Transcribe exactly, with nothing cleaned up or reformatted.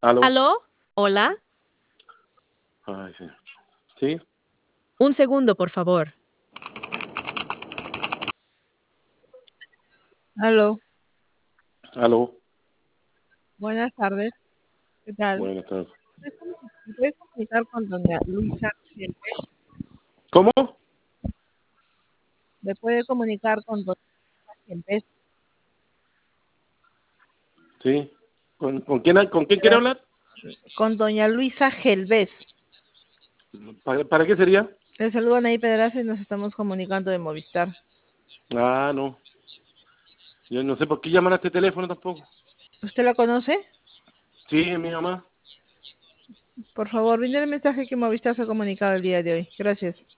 ¿Aló? ¿Aló? ¿Hola? Ay, sí. ¿Sí? Un segundo, por favor. Aló, ¿Aló? buenas tardes. ¿Qué tal? Buenas tardes. ¿Me puedes me puedes comunicar con doña Luisa Gelbez? ¿Cómo? ¿Me puede comunicar con doña Luisa Gelbez? Sí. ¿Con, con quién, ¿Con quién quiere hablar? Con doña Luisa Gelbez. ¿Para, para qué sería? Le saludo Anaí Pedraza y nos estamos comunicando de Movistar. Ah, no. Yo no sé por qué llaman a este teléfono tampoco. ¿Usted la conoce? Sí, es mi mamá. Por favor, brinde el mensaje que Movistar se ha comunicado el día de hoy. Gracias.